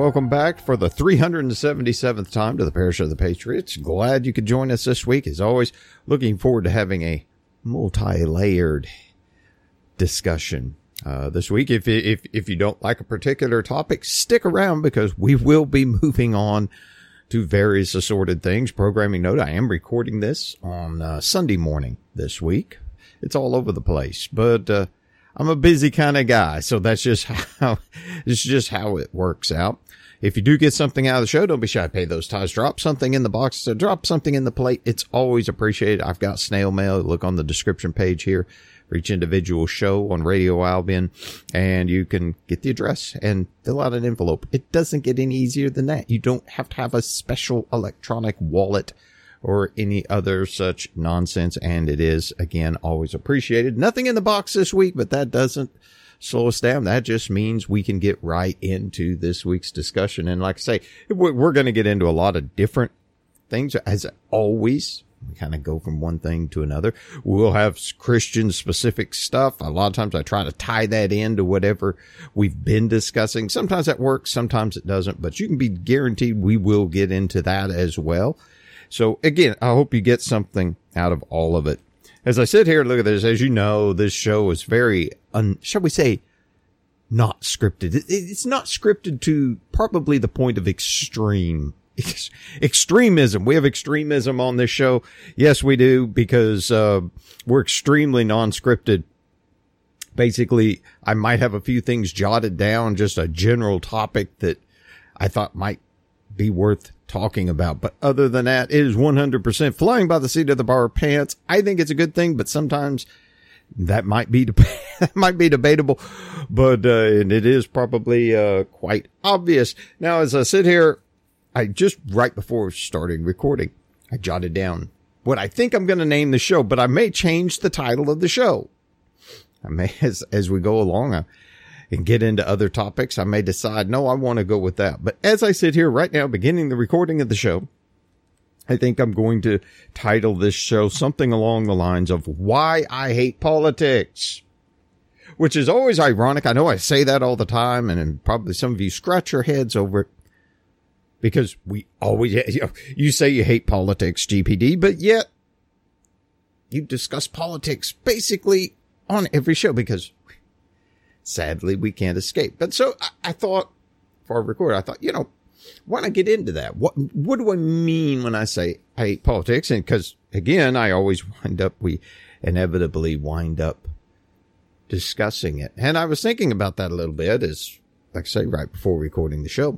welcome back for the 377th time to the Parish of the Patriots. Glad you could join us this week. As always, looking forward to having a multi-layered discussion this week. If you don't like a particular topic, stick around because we will be moving on to various assorted things. Programming note, I am recording this on Sunday morning this week. It's all over the place, but I'm a busy kind of guy, so that's just how it works out. If you do get something out of the show, don't be shy to pay those tithes. Drop something in the box, drop something in the plate. It's always appreciated. I've got snail mail. Look on the description page here for each individual show on Radio Albion, and you can get the address and fill out an envelope. It doesn't get any easier than that. You don't have to have a special electronic wallet or any other such nonsense, and it is, again, always appreciated. Nothing in the box this week, but that doesn't slow us down. That just means we can get right into this week's discussion. And like I say, we're going to get into a lot of different things, as always. We kind of go from one thing to another. We'll have Christian-specific stuff. A lot of times I try to tie that into whatever we've been discussing. Sometimes that works, sometimes it doesn't, but you can be guaranteed we will get into that as well. So again, I hope you get something out of all of it. As I sit here, look at this. As you know, this show is very, shall we say, not scripted. It's not scripted to probably the point of extremism. We have extremism on this show. Yes, we do, because we're extremely non-scripted. Basically, I might have a few things jotted down, just a general topic that I thought might be worth talking about. But other than that, it is 100% flying by the seat of our pants. I think it's a good thing, but sometimes that might be debatable, but and it is probably quite obvious. Now, as I sit here, I just right before starting recording, I jotted down what I think I'm going to name the show, but I may change the title of the show. I may, as we go along, and get into other topics, I may decide, no, I want to go with that. But as I sit here right now, beginning the recording of the show, I think I'm going to title this show something along the lines of Why I Hate Politics, which is always ironic. I know I say that all the time, and probably some of you scratch your heads over it because we always, you say you hate politics, GPD, but yet you discuss politics basically on every show because sadly, we can't escape. But so I thought, for a record, I thought, why not get into that? What do I mean when I say I hate politics? And because, again, we inevitably wind up discussing it. And I was thinking about that a little bit, as, like I say, right before recording the show.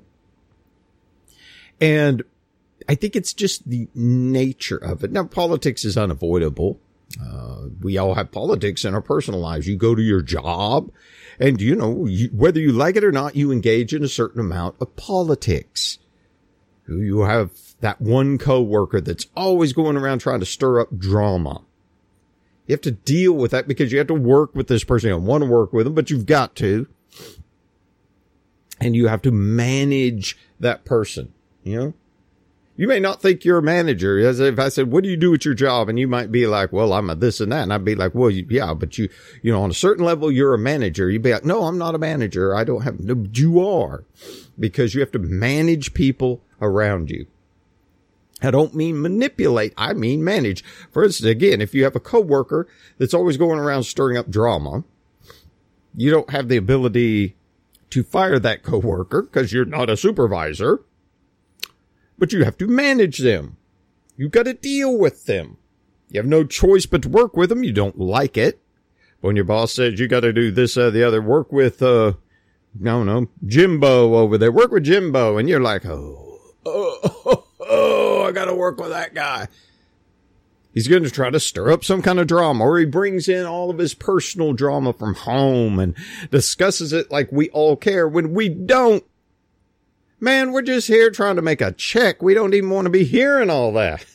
And I think it's just the nature of it. Now, politics is unavoidable. We all have politics in our personal lives. You go to your job and, whether you like it or not, you engage in a certain amount of politics. You have that one coworker that's always going around trying to stir up drama. You have to deal with that because you have to work with this person. You don't want to work with them, but you've got to. And you have to manage that person, You may not think you're a manager. As if I said, what do you do at your job? And you might be like, well, I'm a this and that. And I'd be like, well, yeah, but on a certain level, you're a manager. You'd be like, no, I'm not a manager. I don't have, no, you are, because you have to manage people around you. I don't mean manipulate. I mean manage. For instance, again, if you have a coworker that's always going around stirring up drama, you don't have the ability to fire that coworker because you're not a supervisor. But you have to manage them. You've got to deal with them. You have no choice but to work with them. You don't like it. But when your boss says you got to do this, the other, work with, Jimbo over there. Work with Jimbo. And you're like, I got to work with that guy. He's going to try to stir up some kind of drama, or he brings in all of his personal drama from home and discusses it like we all care when we don't. Man, we're just here trying to make a check. We don't even want to be hearing all that.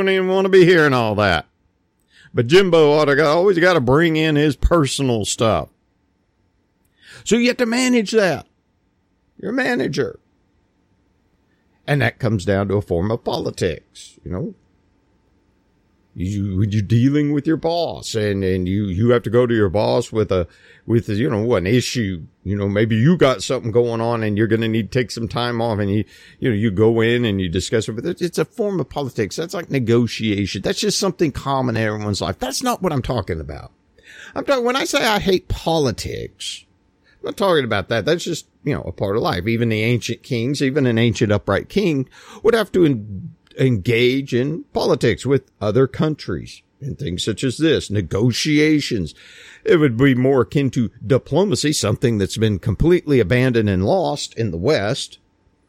But Jimbo always got to bring in his personal stuff. So you have to manage that. You're a manager. And that comes down to a form of politics, You're dealing with your boss, and you have to go to your boss with an issue. Maybe you got something going on and you're going to need to take some time off, and you go in and you discuss it. But it's a form of politics. That's like negotiation. That's just something common in everyone's life. That's not what I'm talking about. When I say I hate politics, I'm not talking about that. That's just, a part of life. Even the ancient kings, even an ancient upright king would have to engage in politics with other countries and things such as this, negotiations. It would be more akin to diplomacy, something that's been completely abandoned and lost in the West.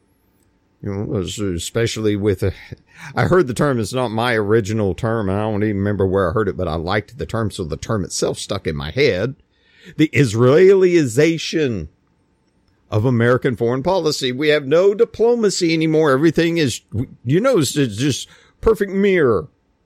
Especially with I heard the term, it's not my original term, and I don't even remember where I heard it, but I liked the term, so the term itself stuck in my head. The Israelization of American foreign policy. We have no diplomacy anymore. Everything is, it's just perfect mirror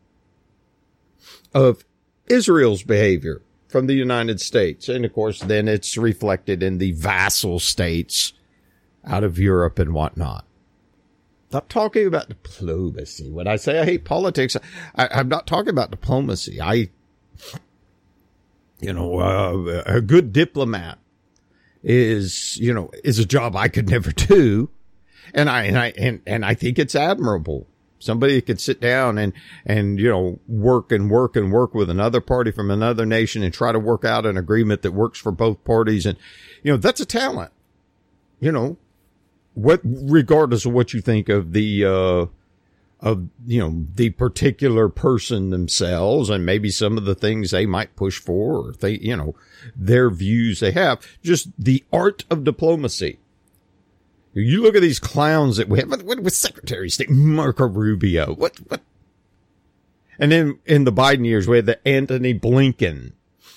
of Israel's behavior from the United States. And of course, then it's reflected in the vassal states out of Europe and whatnot. Stop talking about diplomacy. When I say I hate politics, I'm not talking about diplomacy. A good diplomat is a job I could never do. And I think it's admirable. Somebody could sit down and work with another party from another nation and try to work out an agreement that works for both parties. And, that's a talent, regardless of what you think of the particular person themselves, and maybe some of the things they might push for, or their views they have, just the art of diplomacy. You look at these clowns that we have with Secretary of State Marco Rubio. What? And then in the Biden years, we had the Antony Blinken.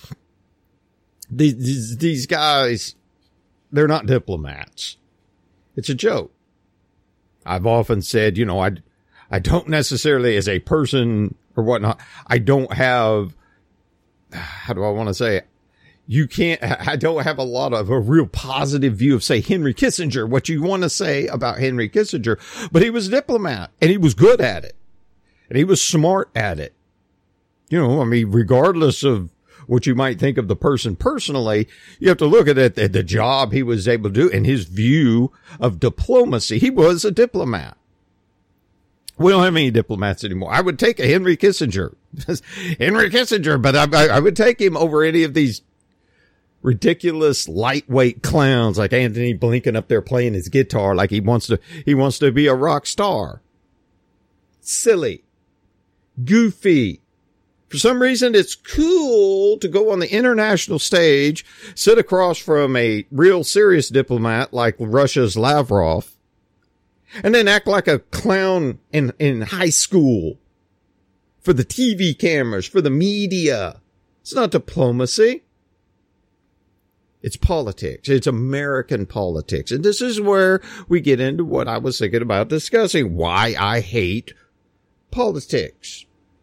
These guys, they're not diplomats. It's a joke. I've often said, I don't necessarily, as a person or whatnot, I don't have, how do I want to say it? I don't have a real positive view of, say, Henry Kissinger, what you want to say about Henry Kissinger, but he was a diplomat and he was good at it and he was smart at it. Regardless of what you might think of the person personally, you have to look at it, at the job he was able to do and his view of diplomacy. He was a diplomat. We don't have any diplomats anymore. I would take a Henry Kissinger, but I would take him over any of these ridiculous lightweight clowns like Antony Blinken up there playing his guitar like he wants to be a rock star. Silly. Goofy. For some reason, it's cool to go on the international stage, sit across from a real serious diplomat like Russia's Lavrov, and then act like a clown in high school for the TV cameras, for the media. It's not diplomacy. It's politics. It's American politics. And this is where we get into what I was thinking about discussing, why I hate politics.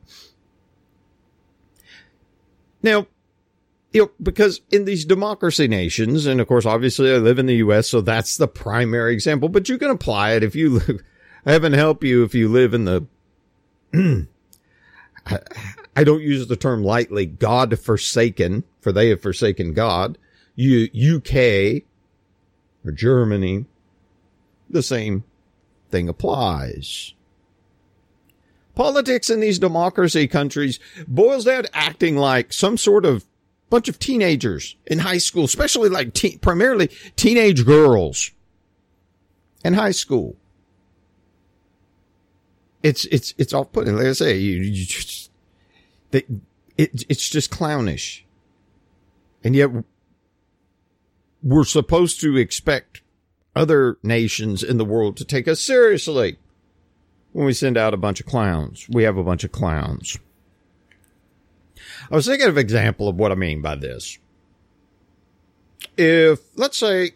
Now, because in these democracy nations, and of course, obviously I live in the U.S., so that's the primary example, but you can apply it if you live, heaven help you if you live in the, I don't use the term lightly, God forsaken, for they have forsaken God. UK or Germany, the same thing applies. Politics in these democracy countries boils down to acting like some sort of bunch of teenagers in high school, especially like primarily teenage girls in high school. It's off-putting. Like I say, it's just clownish. And yet we're supposed to expect other nations in the world to take us seriously when we send out a bunch of clowns. We have a bunch of clowns. I was thinking of an example of what I mean by this. If, let's say,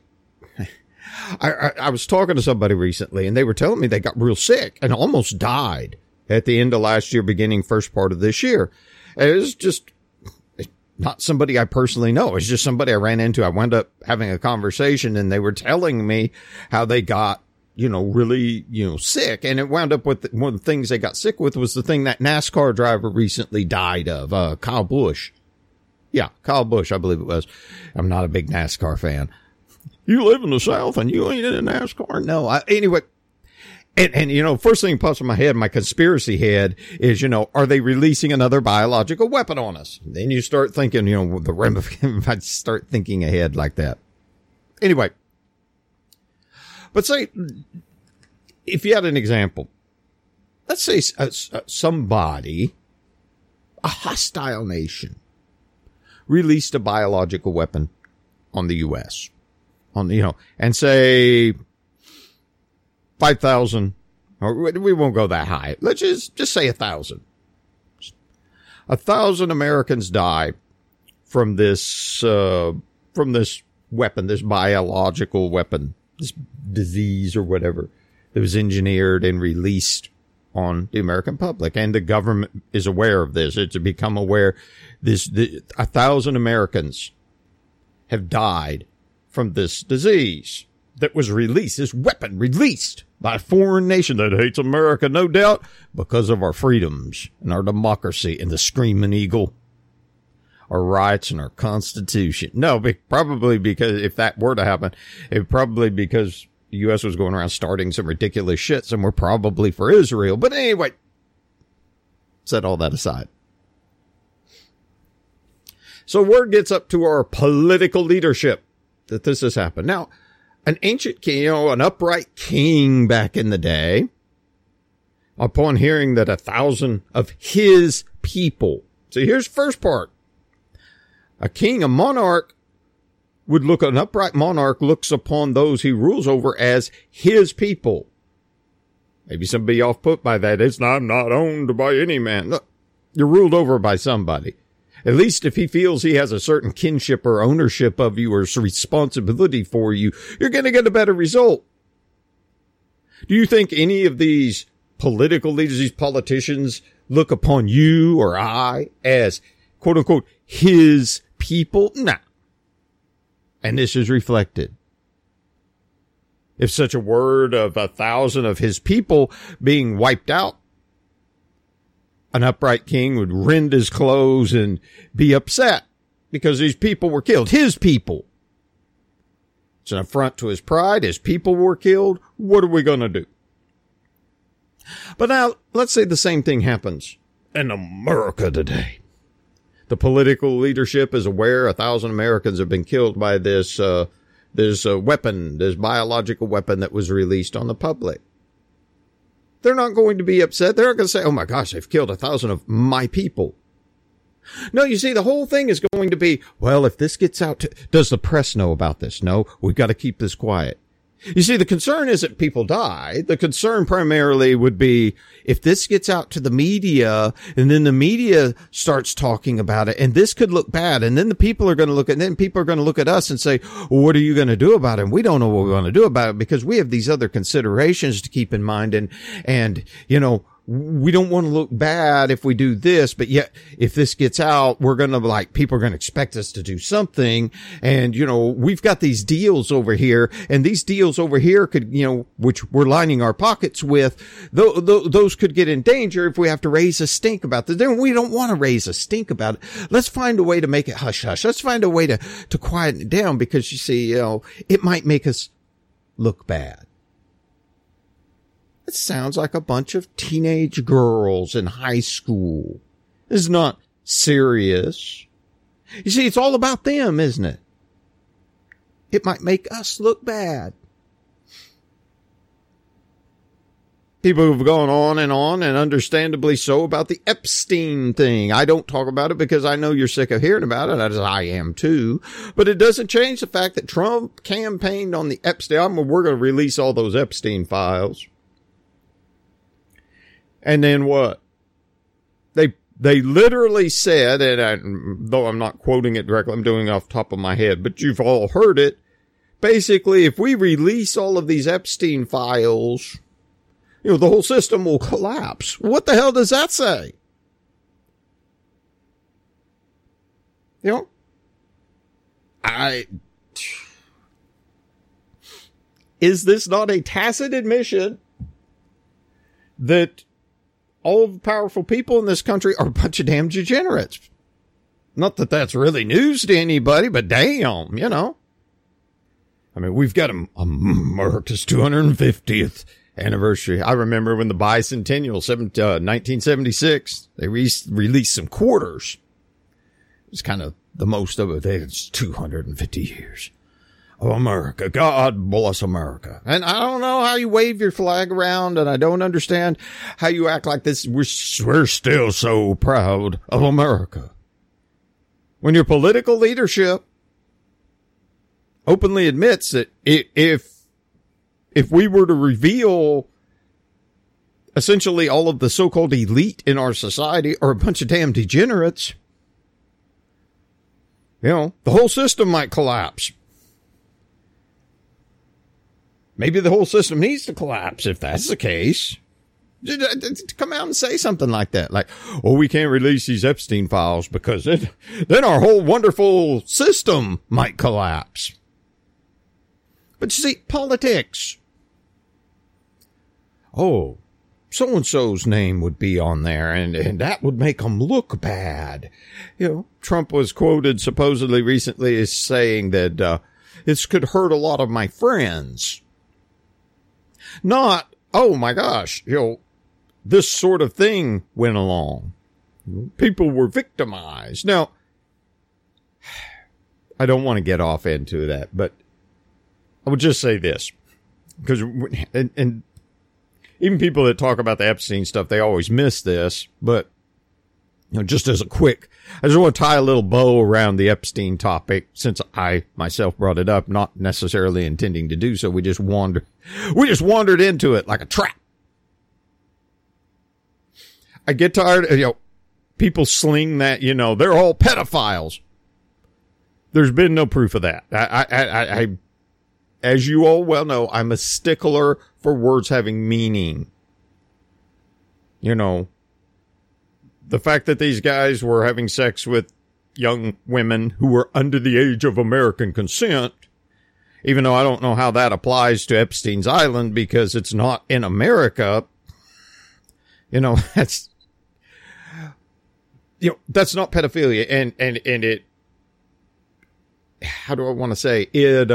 I was talking to somebody recently and they were telling me they got real sick and almost died at the end of last year, beginning first part of this year. And it was just not somebody I personally know. It's just somebody I ran into. I wound up having a conversation and they were telling me how they got really, sick. And it wound up with one of the things they got sick with was the thing that NASCAR driver recently died of, Kyle Busch. Yeah, Kyle Busch, I believe it was. I'm not a big NASCAR fan. You live in the South and you ain't in NASCAR? No, anyway. And first thing pops in my head, my conspiracy head is, are they releasing another biological weapon on us? Then you start thinking, the ramifications, I start thinking ahead like that. Anyway. But say, if you had an example, let's say somebody, a hostile nation, released a biological weapon on the U.S. And say 5,000, or we won't go that high. Let's just say 1,000. 1,000 Americans die from this weapon, this biological weapon, this disease or whatever that was engineered and released on the American public. And the government is aware of this. It's become aware 1,000 Americans have died from this disease that was released, this weapon released by a foreign nation that hates America, no doubt, because of our freedoms and our democracy and the Screaming Eagle, our rights and our Constitution. No, probably because if that were to happen, it would probably because the U.S. was going around starting some ridiculous shit, and we're probably for Israel. But anyway, set all that aside. So word gets up to our political leadership that this has happened. Now, an ancient king, an upright king back in the day, upon hearing that 1,000 of his people. So here's the first part. A king, a monarch, an upright monarch looks upon those he rules over as his people. Maybe somebody off put by that. I'm not owned by any man. Look, you're ruled over by somebody. At least if he feels he has a certain kinship or ownership of you or responsibility for you, you're going to get a better result. Do you think any of these political leaders, these politicians, look upon you or I as, quote unquote, his people? Nah. And this is reflected. If such a word of 1,000 of his people being wiped out, an upright king would rend his clothes and be upset because these people were killed. His people. It's an affront to his pride. His people were killed. What are we going to do? But now, let's say the same thing happens in America today. The political leadership is aware 1,000 Americans have been killed by this weapon, this biological weapon that was released on the public. They're not going to be upset. They're not going to say, oh my gosh, they've killed 1,000 of my people. No, you see, the whole thing is going to be, well, if this gets out does the press know about this? No, we've got to keep this quiet. You see, the concern isn't people die. The concern primarily would be if this gets out to the media and then the media starts talking about it and this could look bad. And then the people are going to look at, then people are going to look at us and say, well, what are you going to do about it? And we don't know what we're going to do about it because we have these other considerations to keep in mind. And, we don't want to look bad if we do this, but yet if this gets out, we're going to people are going to expect us to do something. And, we've got these deals over here and these deals over here could, which we're lining our pockets with, those could get in danger if we have to raise a stink about this. Then we don't want to raise a stink about it. Let's find a way to make it hush hush. Let's find a way to quieten it down because you see, it might make us look bad. It sounds like a bunch of teenage girls in high school. It's not serious. You see, it's all about them, isn't it? It might make us look bad. People have gone on, and understandably so, about the Epstein thing. I don't talk about it because I know you're sick of hearing about it, as I am too. But it doesn't change the fact that Trump campaigned on the Epstein. We're going to release all those Epstein files. And then what? They literally said, and though I'm not quoting it directly, I'm doing it off the top of my head, but you've all heard it. Basically, if we release all of these Epstein files, the whole system will collapse. What the hell does that say? is this not a tacit admission that all of the powerful people in this country are a bunch of damn degenerates? Not that that's really news to anybody, but damn, you know. I mean, we've got America's 250th anniversary. I remember when the bicentennial, 1976, they released some quarters. It was kind of the most of it. It's 250 years of America. God bless America. And I don't know how you wave your flag around, and I don't understand how you act like this. We're still so proud of America. When your political leadership openly admits that if we were to reveal essentially all of the so-called elite in our society are a bunch of damn degenerates, you know, the whole system might collapse. Maybe the whole system needs to collapse if that's the case. To come out and say something like that. Like, oh, we can't release these Epstein files because then our whole wonderful system might collapse. But you see, politics. Oh, so-and-so's name would be on there, and that would make them look bad. You know, Trump was quoted supposedly recently as saying that this could hurt a lot of my friends. Not, oh my gosh, you know, this sort of thing went along. People were victimized. Now, I don't want to get off into that, but I would just say this, because and even people that talk about the Epstein stuff, they always miss this. But you know, just as a quick, I just want to tie a little bow around the Epstein topic, since I myself brought it up, not necessarily intending to do so. We just wandered into it like a trap. I get tired of, you know, people sling that, you know, they're all pedophiles. There's been no proof of that. I as you all well know, I'm a stickler for words having meaning. You know, the fact that these guys were having sex with young women who were under the age of American consent, even though I don't know how that applies to Epstein's Island because it's not in America, you know, that's not pedophilia. And it, how do I want to say it,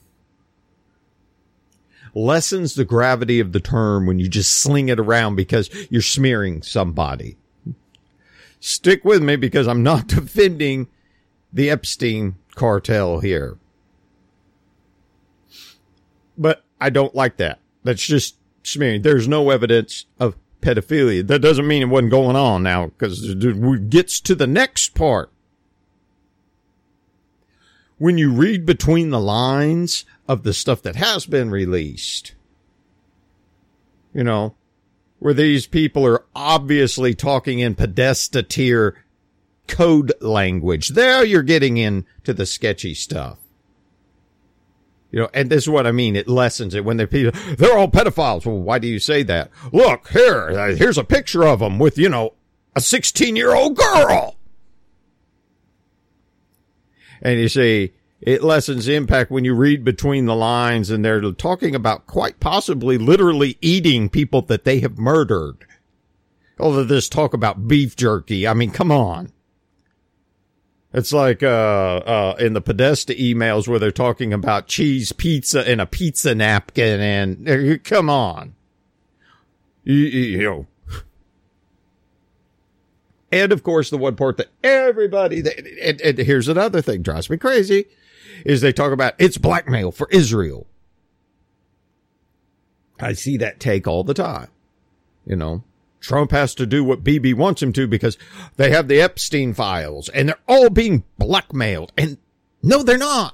lessens the gravity of the term when you just sling it around because you're smearing somebody. Stick with me because I'm not defending the Epstein cartel here. But I don't like that. That's just smearing. There's no evidence of pedophilia. That doesn't mean it wasn't going on now, because it gets to the next part. When you read between the lines of the stuff that has been released, you know, where these people are obviously talking in Podesta tier code language, there you're getting into the sketchy stuff. You know, and this is what I mean. It lessens it when they're all pedophiles. Well, why do you say that? Look, here's a picture of them with, you know, a 16-year-old girl. And you see, it lessens the impact when you read between the lines and they're talking about quite possibly literally eating people that they have murdered. All of this talk about beef jerky. I mean, come on. It's like in the Podesta emails where they're talking about cheese pizza in a pizza napkin, and come on. You know. And of course, the one part that everybody, and here's another thing drives me crazy, is they talk about it's blackmail for Israel. I see that take all the time. You know, Trump has to do what Bibi wants him to because they have the Epstein files and they're all being blackmailed. And no, they're not.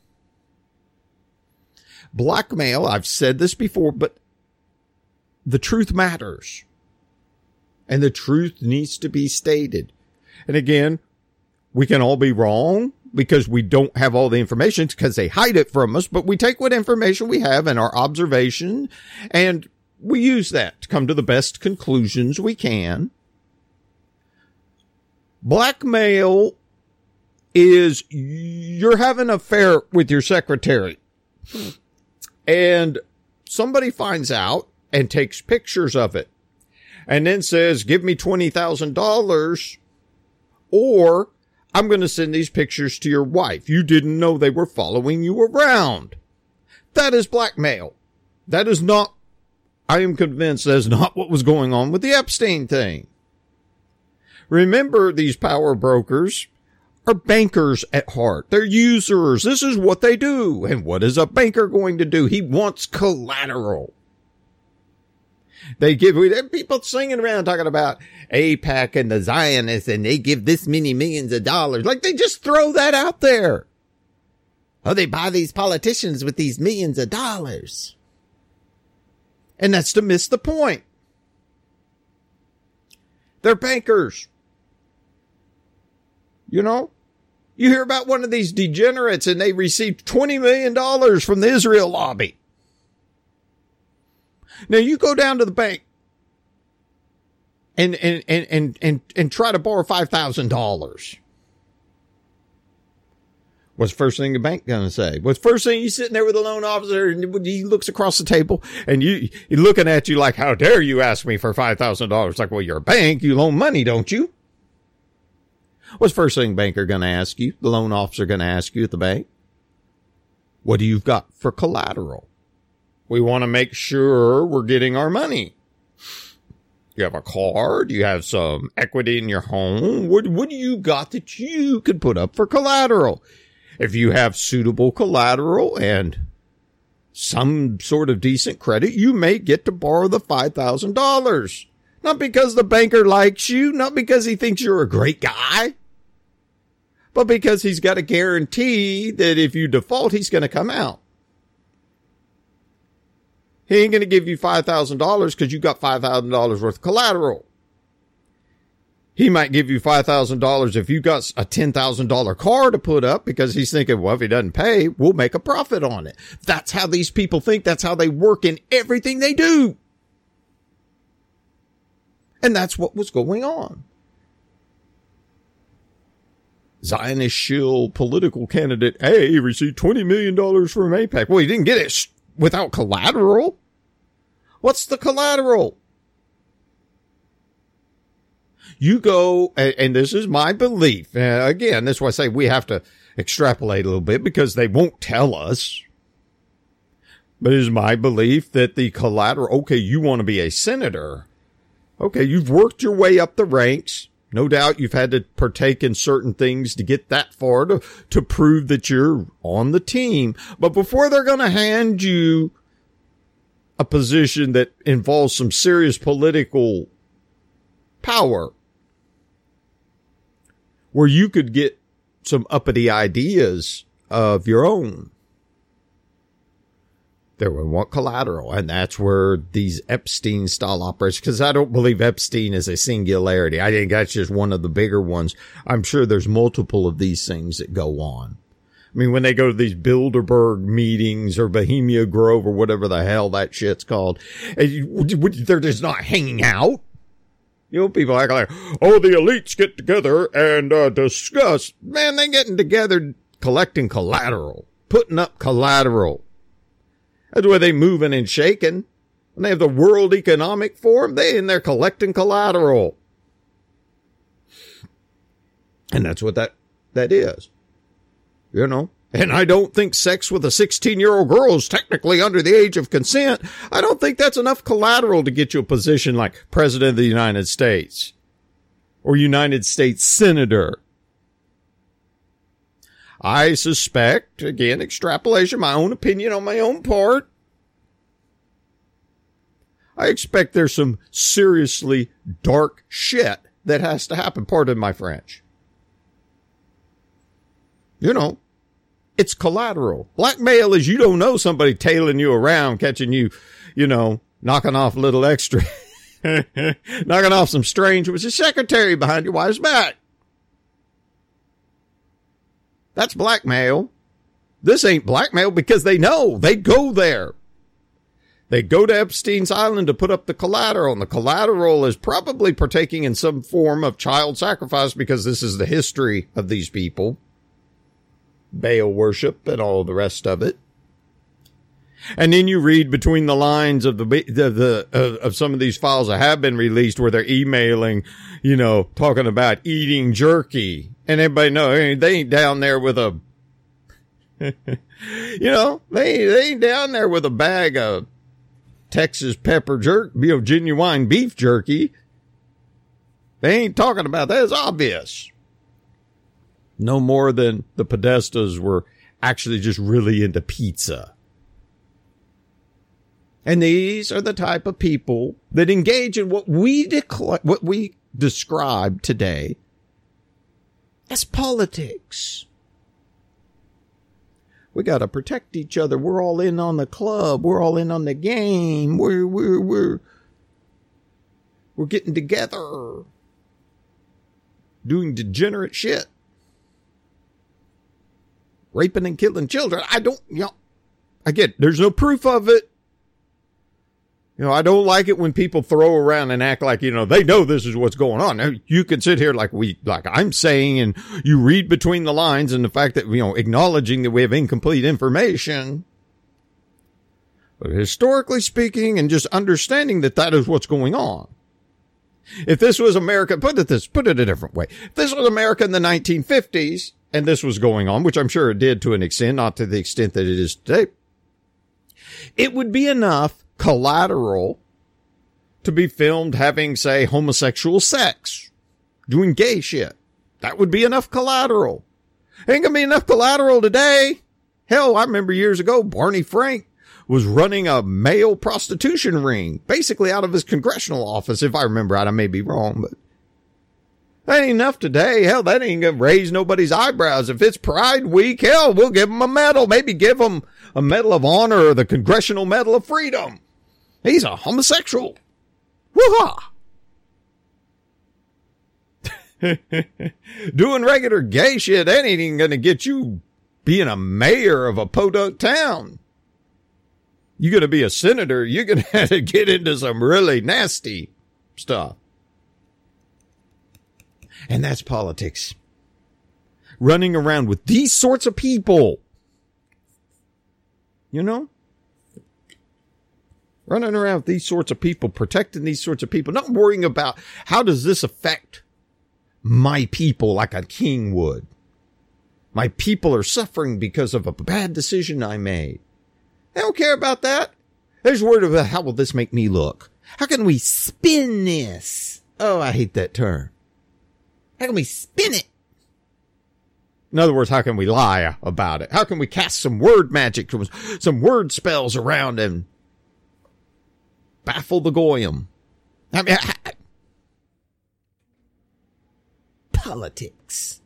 Blackmail, I've said this before, but the truth matters. And the truth needs to be stated. And again, we can all be wrong because we don't have all the information because they hide it from us. But we take what information we have and our observation, and we use that to come to the best conclusions we can. Blackmail is you're having an affair with your secretary. and somebody finds out and takes pictures of it and then says, give me $20,000 or I'm going to send these pictures to your wife. You didn't know they were following you around. That is blackmail. That is not, I am convinced that is not what was going on with the Epstein thing. Remember, these power brokers are bankers at heart. They're users. This is what they do. And what is a banker going to do? He wants collateral. They give people singing around talking about AIPAC and the Zionists, and they give this many millions of dollars. Like they just throw that out there. Oh, they buy these politicians with these millions of dollars. And that's to miss the point. They're bankers. You know, you hear about one of these degenerates and they received $20 million from the Israel lobby. Now you go down to the bank and try to borrow $5,000. What's the first thing the bank going to say? What's the first thing you sitting there with a loan officer and he looks across the table and he's looking at you like, how dare you ask me for $5,000? Like, well, you're a bank. You loan money, don't you? What's the first thing banker going to ask you? The loan officer going to ask you at the bank? What do you got for collateral? We want to make sure we're getting our money. You have a car? Do you have some equity in your home? What do you got that you could put up for collateral? If you have suitable collateral and some sort of decent credit, you may get to borrow the $5,000. Not because the banker likes you, not because he thinks you're a great guy, but because he's got a guarantee that if you default, he's going to come out. He ain't going to give you $5,000 because you got $5,000 worth of collateral. He might give you $5,000 if you got a $10,000 car to put up because he's thinking, well, if he doesn't pay, we'll make a profit on it. That's how these people think. That's how they work in everything they do. And that's what was going on. Zionist shill political candidate A received $20 million from AIPAC. Well, he didn't get it without collateral. What's the collateral? You go, and this is my belief. Again, that's why I say we have to extrapolate a little bit because they won't tell us. But it is my belief that the collateral, okay, you want to be a senator. Okay, you've worked your way up the ranks. No doubt you've had to partake in certain things to get that far to prove that you're on the team. But before they're going to hand you a position that involves some serious political power, where you could get some uppity ideas of your own, they would want collateral. And that's where these Epstein style operations, because I don't believe Epstein is a singularity. I think that's just one of the bigger ones. I'm sure there's multiple of these things that go on. I mean, when they go to these Bilderberg meetings or Bohemia Grove or whatever the hell that shit's called, they're just not hanging out. You know, people act like, oh, the elites get together and discuss. Man, they getting together collecting collateral, putting up collateral. That's where they moving and shaking. When they have the World Economic Forum, they in there collecting collateral. And that's what that is. You know? And I don't think sex with a 16-year-old girl is technically under the age of consent. I don't think that's enough collateral to get you a position like President of the United States or United States Senator. I suspect, again, extrapolation, my own opinion on my own part, I expect there's some seriously dark shit that has to happen. Pardon my French. You know. It's collateral. Blackmail is you don't know somebody tailing you around, catching you, you know, knocking off a little extra, knocking off some strange with a secretary behind your wife's back. That's blackmail. This ain't blackmail because they know. They go there. They go to Epstein's Island to put up the collateral, and the collateral is probably partaking in some form of child sacrifice because this is the history of these people. Baal worship and all the rest of it. And then you read between the lines of of some of these files that have been released where they're emailing, talking about eating jerky. And everybody knows they ain't down there with a, they ain't down there with a bag of Texas pepper jerky, genuine beef jerky. They ain't talking about that. It's obvious. No more than the Podestas were actually just really into pizza. And these are the type of people that engage in what we describe today as politics. We got to protect each other. We're all in on the club. We're all in on the game. We're getting together, doing degenerate shit, raping and killing children. Again, there's no proof of it. I don't like it when people throw around and act like, they know this is what's going on. Now, you can sit here like I'm saying, and you read between the lines and the fact that, acknowledging that we have incomplete information. But historically speaking, and just understanding that is what's going on. If this was America, put it a different way. If this was America in the 1950s and this was going on, which I'm sure it did to an extent, not to the extent that it is today, it would be enough collateral to be filmed having, say, homosexual sex, doing gay shit. That would be enough collateral. Ain't gonna be enough collateral today. Hell, I remember years ago, Barney Frank was running a male prostitution ring, basically out of his congressional office, if I remember right. I may be wrong, but that ain't enough today. Hell, that ain't gonna raise nobody's eyebrows. If it's Pride Week, hell, we'll give him a medal. Maybe give him a Medal of Honor or the Congressional Medal of Freedom. He's a homosexual. Woo-ha! Doing regular gay shit, that ain't even gonna get you being a mayor of a podunk town. You're gonna be a senator, you're gonna have to get into some really nasty stuff. And that's politics. Running around with these sorts of people. Running around with these sorts of people, protecting these sorts of people, not worrying about how does this affect my people like a king would. My people are suffering because of a bad decision I made. They don't care about that. They're just worried about how will this make me look? How can we spin this? Oh, I hate that term. How can we spin it? In other words, how can we lie about it? How can we cast some word magic, some word spells around and baffle the goyim? Politics.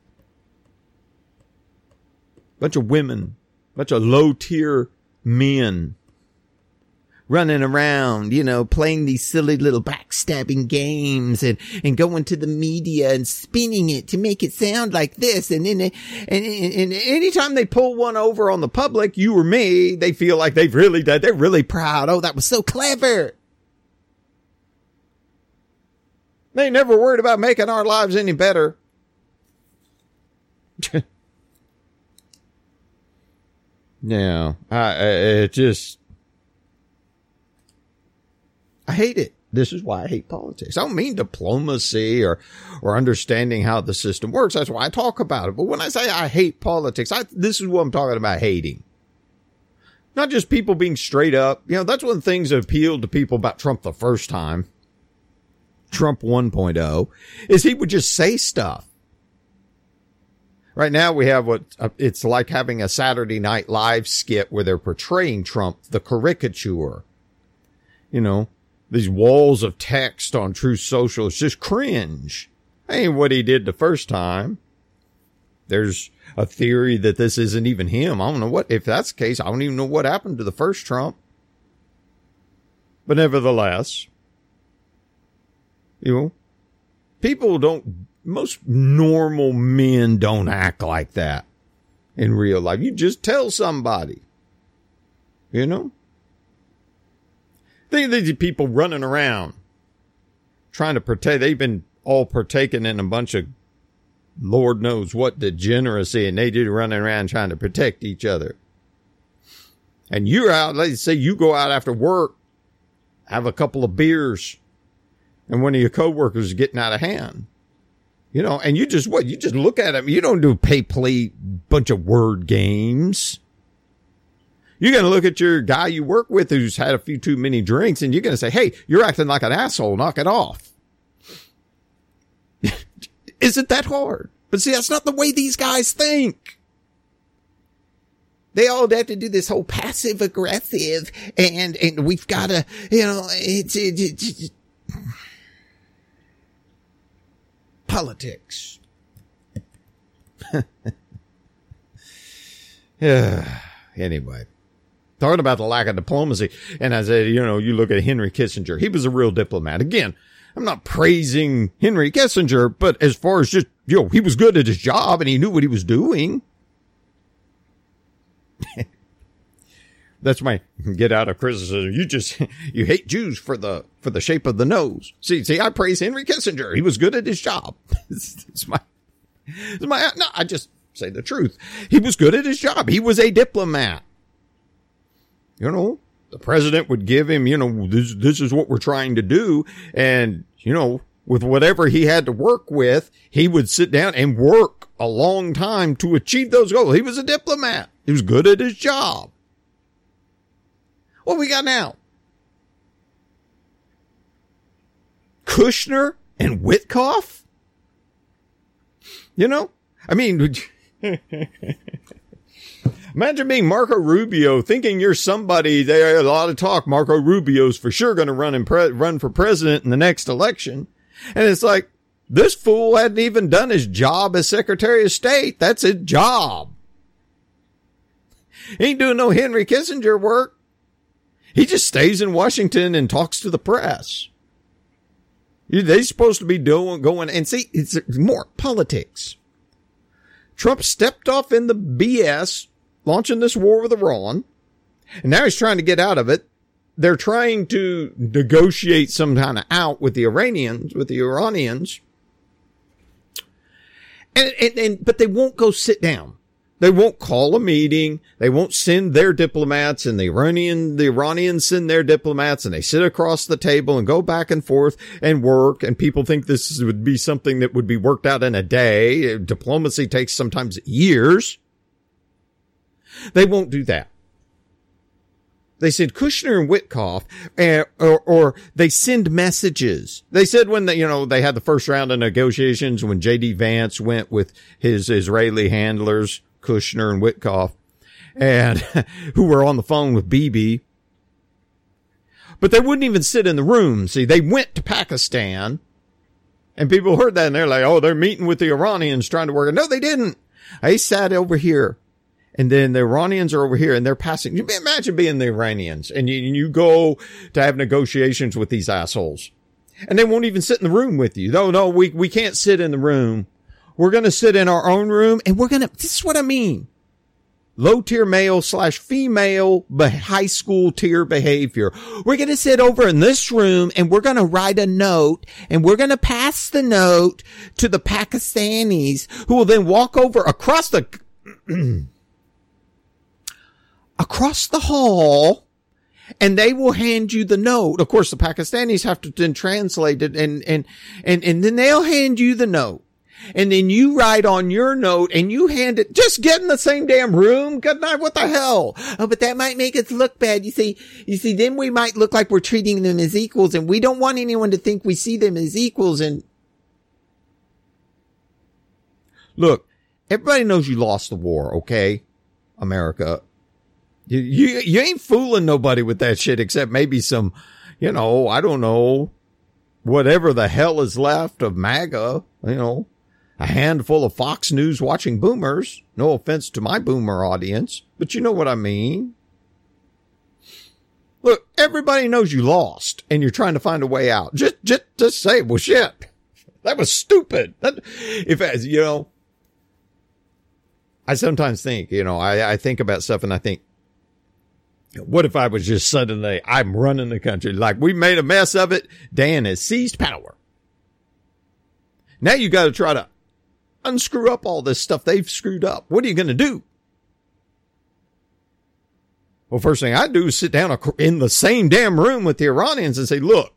Bunch of women, bunch of low-tier men running around, playing these silly little backstabbing games and going to the media and spinning it to make it sound like this. And then, and anytime they pull one over on the public, you or me, they feel like they've really done, they're really proud. Oh, that was so clever. They ain't never worried about making our lives any better. Yeah, I hate it. This is why I hate politics. I don't mean diplomacy or understanding how the system works. That's why I talk about it. But when I say I hate politics, this is what I'm talking about hating. Not just people being straight up. That's one of the things that appealed to people about Trump the first time. Trump 1.0 is he would just say stuff. Right now we have it's like having a Saturday Night Live skit where they're portraying Trump, the caricature. These walls of text on Truth Social. It's just cringe. That ain't what he did the first time. There's a theory that this isn't even him. I don't know if that's the case, I don't even know what happened to the first Trump. But nevertheless, most normal men don't act like that in real life. You just tell somebody, These people running around trying to protect, they've been all partaking in a bunch of Lord knows what degeneracy, and they just running around trying to protect each other. and you're out, let's say you go out after work, have a couple of beers, and one of your coworkers is getting out of hand, you know, and you just look at him. You don't do play bunch of word games. You're going to look at your guy you work with who's had a few too many drinks, and you're going to say, hey, you're acting like an asshole. Knock it off. Isn't that hard? But see, that's not the way these guys think. They all have to do this whole passive aggressive and we've got to, you know, it's politics. Yeah. Anyway, talking about the lack of diplomacy. And I said, you know, you look at Henry Kissinger. He was a real diplomat. Again, I'm not praising Henry Kissinger, but as far as just, you know, he was good at his job and he knew what he was doing. That's my get out of criticism. You hate Jews for the shape of the nose. See, I praise Henry Kissinger. He was good at his job. No, I just say the truth. He was good at his job. He was a diplomat. You know, the president would give him, you know, this is what we're trying to do. And, you know, with whatever he had to work with, he would sit down and work a long time to achieve those goals. He was a diplomat. He was good at his job. What we got now? Kushner and Witkoff? You know, I mean, imagine being Marco Rubio, thinking you're somebody. There a lot of talk. Marco Rubio's for sure going to run for president in the next election. And it's like, this fool hadn't even done his job as Secretary of State. That's his job. He ain't doing no Henry Kissinger work. He just stays in Washington and talks to the press. They're supposed to be going, and see, it's more politics. Trump stepped off in the BS, launching this war with Iran, and now he's trying to get out of it. They're trying to negotiate some kind of out with the Iranians, but they won't go sit down. They won't call a meeting. They won't send their diplomats, and the Iranians send their diplomats, and they sit across the table and go back and forth and work. And people think this would be something that would be worked out in a day. Diplomacy takes sometimes years. They won't do that. They said Kushner and Witkoff, or they send messages. They said when they had the first round of negotiations, when J.D. Vance went with his Israeli handlers, Kushner and Witkoff, and who were on the phone with Bibi. But they wouldn't even sit in the room. See, they went to Pakistan, and people heard that, and they're like, oh, they're meeting with the Iranians trying to work it. No, they didn't. They sat over here. And then the Iranians are over here, and they're passing. You imagine being the Iranians, and you go to have negotiations with these assholes, and they won't even sit in the room with you. No, we can't sit in the room. We're going to sit in our own room, and this is what I mean. Low tier male / female, high school tier behavior. We're going to sit over in this room, and we're going to write a note, and we're going to pass the note to the Pakistanis, who will then walk over across the hall, and they will hand you the note. Of course, the Pakistanis have to then translate it, and then they'll hand you the note. And then you write on your note and you hand it. Just get in the same damn room. Good night. What the hell? Oh, but that might make us look bad. You see, then we might look like we're treating them as equals, and we don't want anyone to think we see them as equals. And look, everybody knows you lost the war, okay? America. You ain't fooling nobody with that shit, except maybe some, I don't know, whatever the hell is left of MAGA, a handful of Fox News watching boomers. No offense to my boomer audience, but you know what I mean. Look, everybody knows you lost and you're trying to find a way out. Just say, well, shit, that was stupid. I sometimes think, I think about stuff and I think, what if I was just suddenly, I'm running the country, like we made a mess of it. Dan has seized power. Now you got to try to unscrew up all this stuff they've screwed up. What are you going to do? Well, first thing I do is sit down in the same damn room with the Iranians and say, look,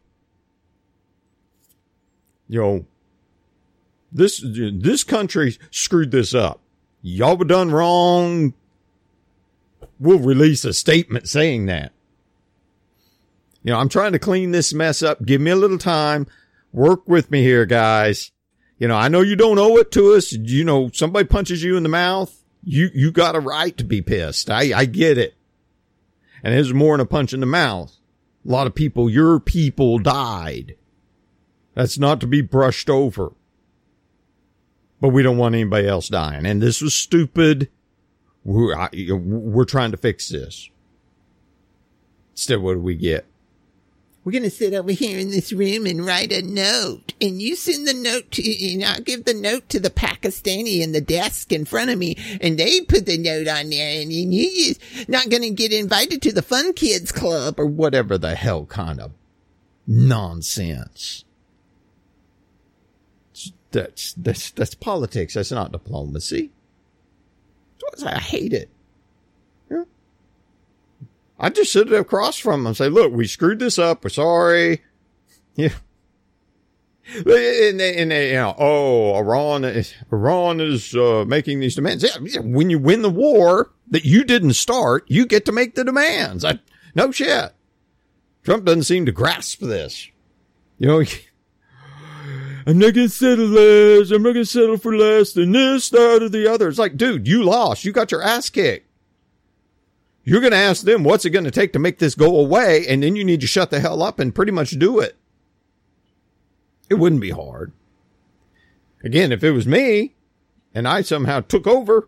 this country screwed this up. Y'all were done wrong. We'll release a statement saying that. I'm trying to clean this mess up. Give me a little time. Work with me here, guys. I know you don't owe it to us. Somebody punches you in the mouth. You got a right to be pissed. I get it. And it was more than a punch in the mouth. A lot of people, your people died. That's not to be brushed over. But we don't want anybody else dying. And this was stupid. We're trying to fix this. Instead, what do we get? We're going to sit over here in this room and write a note. And you send the note to, and I'll give the note to the Pakistani in the desk in front of me. And they put the note on there. And you're just not going to get invited to the Fun Kids Club or whatever the hell kind of nonsense. That's politics. That's not diplomacy. I hate it. Yeah. I just sit across from them and say, look, we screwed this up. We're sorry. Yeah. And they Iran is making these demands. Yeah, when you win the war that you didn't start, you get to make the demands. No shit. Trump doesn't seem to grasp this. I'm not going to settle less. I'm not going to settle for less than this, that, or the other. It's like, dude, you lost. You got your ass kicked. You're going to ask them, what's it going to take to make this go away? And then you need to shut the hell up and pretty much do it. It wouldn't be hard. Again, if it was me and I somehow took over,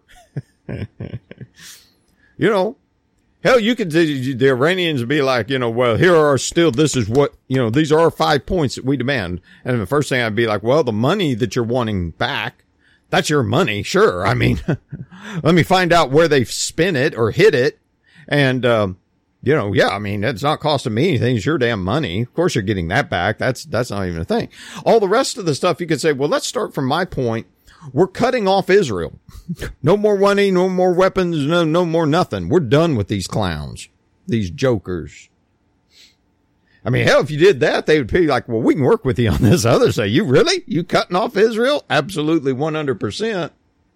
hell, you could, the Iranians would be like, well, here are still, this is what, these are our 5 points that we demand. And the first thing I'd be like, well, the money that you're wanting back, that's your money. Sure. I mean, let me find out where they've spent it or hid it. And, I mean, it's not costing me anything. It's your damn money. Of course you're getting that back. That's not even a thing. All the rest of the stuff you could say, well, let's start from my point. We're cutting off Israel. No more money, no more weapons, no more nothing. We're done with these clowns, these jokers. I mean, hell, if you did that, they would be like, well, we can work with you on this other side. You really? You cutting off Israel? Absolutely 100%.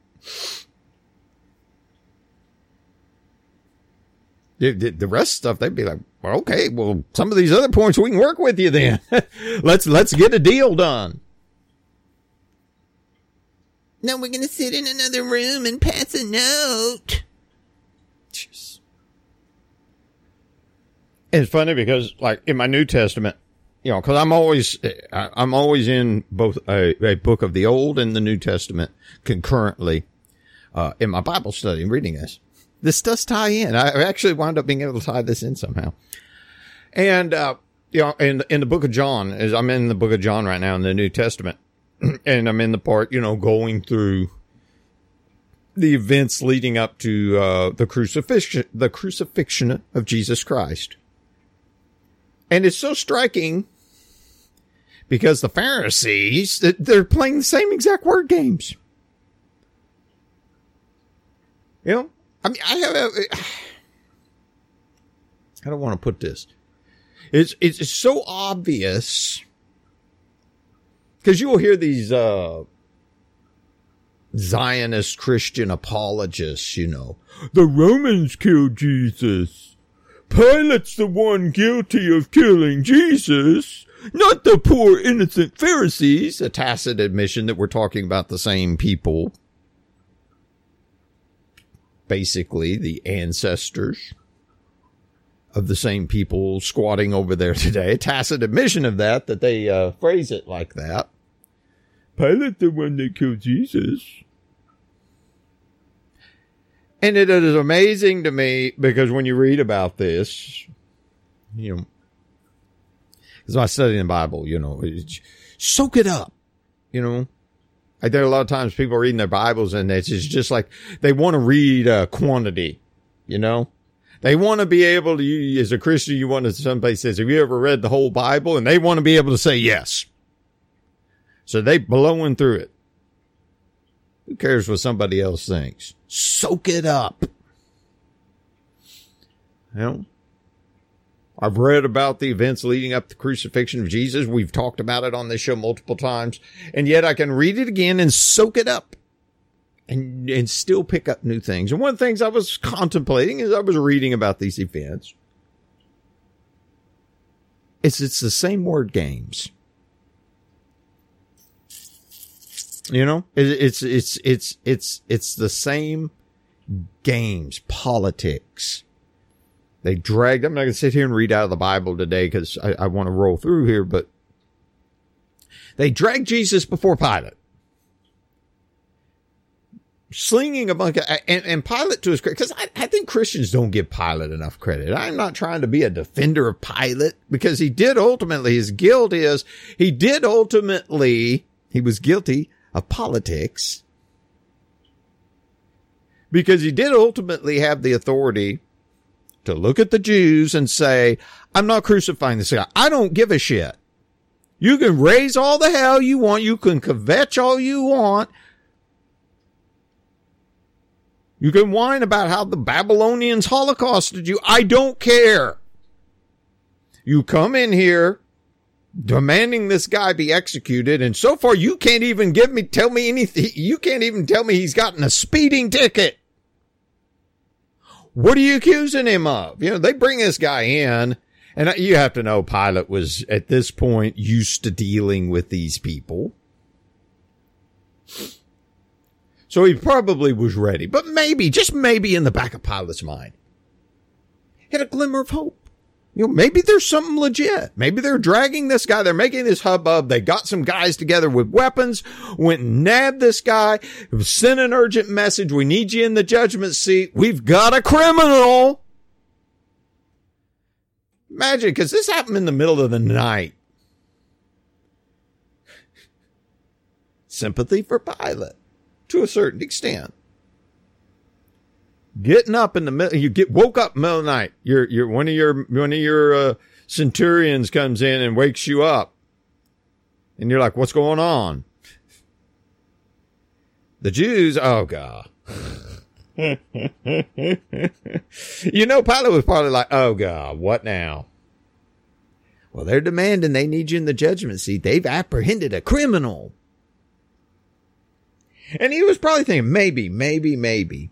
The rest of stuff, they'd be like, well, okay, well, some of these other points, we can work with you then. Let's get a deal done. No, we're going to sit in another room and pass a note. Jeez. It's funny because, like, in my New Testament, because I'm always in both a book of the Old and the New Testament concurrently in my Bible study and reading this. This does tie in. I actually wound up being able to tie this in somehow. And, in the book of John, as I'm in the book of John right now in the New Testament, and I'm in the part, going through the events leading up to the crucifixion of Jesus Christ. And it's so striking because the Pharisees, they're playing the same exact word games. I mean, I don't want to put this. It's so obvious. Because you will hear these Zionist Christian apologists, the Romans killed Jesus. Pilate's the one guilty of killing Jesus, not the poor innocent Pharisees. A tacit admission that we're talking about the same people. Basically, the ancestors of the same people squatting over there today. A tacit admission of that they phrase it like that. Pilate, the one that killed Jesus. And it is amazing to me because when you read about this, because I study the Bible, soak it up, There are a lot of times people reading their Bibles and it's just like they want to read quantity, They want to be able to, as a Christian, you want to, somebody says, have you ever read the whole Bible? And they want to be able to say yes. So they blowing through it. Who cares what somebody else thinks? Soak it up. I've read about the events leading up to the crucifixion of Jesus. We've talked about it on this show multiple times. And yet I can read it again and soak it up and still pick up new things. And one of the things I was contemplating as I was reading about these events is it's the same word games. It's the same games, politics. They dragged, I'm not going to sit here and read out of the Bible today because I want to roll through here, but they dragged Jesus before Pilate. Slinging a bunch of, and Pilate to his credit, because I think Christians don't give Pilate enough credit. I'm not trying to be a defender of Pilate because he was guilty of politics because he did ultimately have the authority to look at the Jews and say, I'm not crucifying this guy. I don't give a shit. You can raise all the hell you want. You can kvetch all you want. You can whine about how the Babylonians holocausted you. I don't care. You come in here demanding this guy be executed, and so far you can't even tell me anything. You can't even tell me he's gotten a speeding ticket. What are you accusing him of? They bring this guy in, and you have to know Pilate was at this point used to dealing with these people. So he probably was ready, but maybe, just maybe in the back of Pilate's mind, he had a glimmer of hope. Maybe there's something legit. Maybe they're dragging this guy. They're making this hubbub. They got some guys together with weapons, went and nabbed this guy, sent an urgent message. We need you in the judgment seat. We've got a criminal. Imagine, because this happened in the middle of the night. Sympathy for Pilate to a certain extent. Getting up in the middle, woke up in the middle of the night. One of your centurions comes in and wakes you up. And you're like, what's going on? The Jews, oh God. Pilate was probably like, oh God, what now? Well, they're demanding they need you in the judgment seat. They've apprehended a criminal. And he was probably thinking, maybe.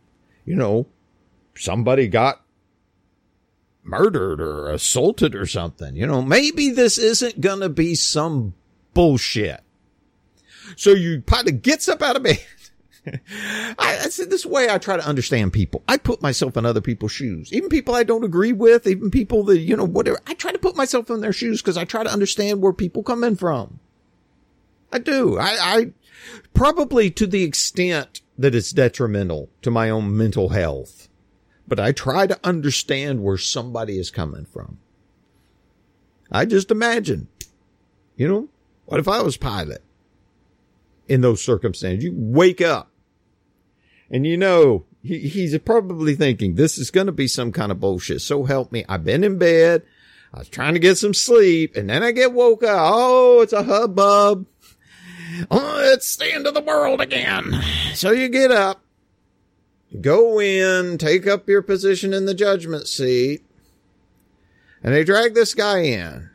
Somebody got murdered or assaulted or something. Maybe this isn't going to be some bullshit. So Pilate gets up out of bed. I said this way I try to understand people. I put myself in other people's shoes. Even people I don't agree with, even people that, whatever. I try to put myself in their shoes because I try to understand where people coming from. I do. I probably to the extent that it's detrimental to my own mental health. But I try to understand where somebody is coming from. I just imagine, what if I was Pilate in those circumstances? You wake up and he's probably thinking this is going to be some kind of bullshit. So help me. I've been in bed. I was trying to get some sleep and then I get woke up. Oh, it's a hubbub. Oh, it's the end of the world again. So you get up, go in, take up your position in the judgment seat, and they drag this guy in.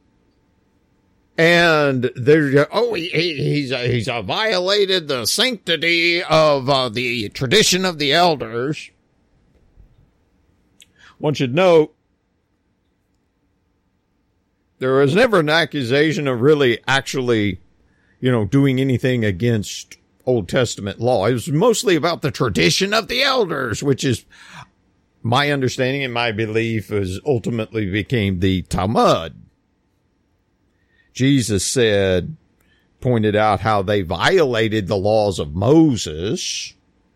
And they're, he's violated the sanctity of the tradition of the elders. One should note, there was never an accusation of really actually doing anything against Old Testament law. It was mostly about the tradition of the elders, which is my understanding and my belief is ultimately became the Talmud. Jesus pointed out how they violated the laws of Moses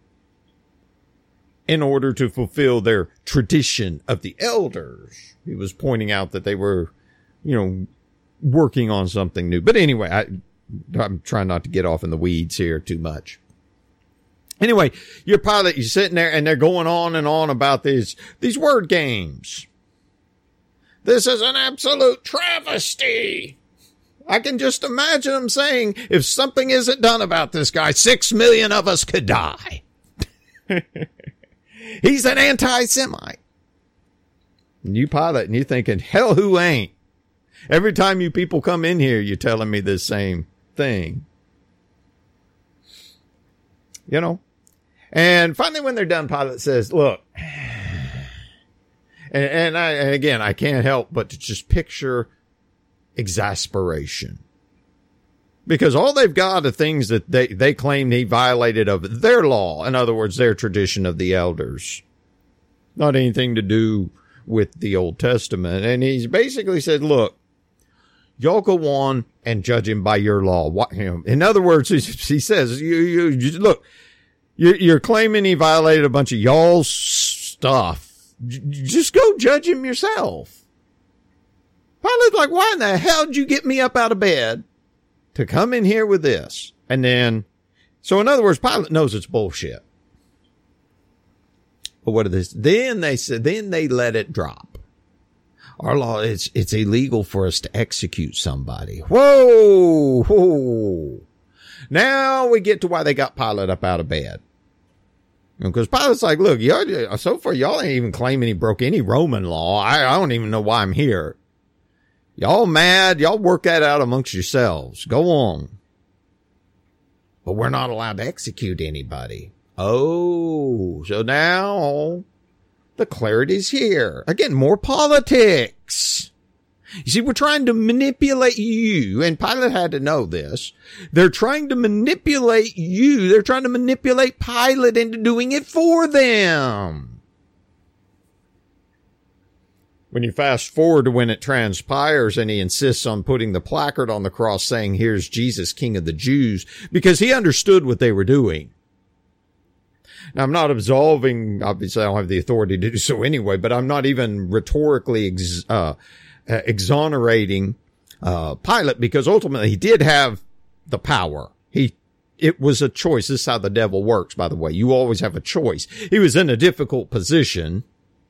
in order to fulfill their tradition of the elders. He was pointing out that they were, working on something new. But anyway, I'm trying not to get off in the weeds here too much. Anyway, you're sitting there and they're going on and on about these word games. This is an absolute travesty. I can just imagine them saying, if something isn't done about this guy, 6 million of us could die. He's an anti-Semite. And you Pilate, and you're thinking, hell, who ain't? Every time you people come in here, you're telling me the same thing. You know? And finally, when they're done, Pilate says, look, and again, I can't help but to just picture exasperation. Because all they've got are things that they claim he violated of their law. In other words, their tradition of the elders. Not anything to do with the Old Testament. And he's basically said, look, y'all go on and judge him by your law. In other words, he says, you look, you're claiming he violated a bunch of y'all's stuff. Just go judge him yourself. Pilate's like, why in the hell did you get me up out of bed to come in here with this? And then, so in other words, Pilate knows it's bullshit. But what are this? Then they said, then they let it drop. Our law, it's illegal for us to execute somebody. Whoa, whoa. Now we get to why they got Pilate up out of bed. Because Pilate's like, look, y'all, so far y'all ain't even claiming he broke any Roman law. I don't even know why I'm here. Y'all mad? Y'all work that out amongst yourselves. Go on. But we're not allowed to execute anybody. Oh, so now the clarity's here. Again, more politics. You see, we're trying to manipulate you, and Pilate had to know this. They're trying to manipulate you. They're trying to manipulate Pilate into doing it for them. When you fast forward to when it transpires and he insists on putting the placard on the cross saying, here's Jesus, King of the Jews, because he understood what they were doing. Now, I'm not absolving, obviously I don't have the authority to do so anyway, but I'm not even rhetorically exonerating Pilate, because ultimately he did have the power. It was a choice. This is how the devil works, by the way. You always have a choice. He was in a difficult position,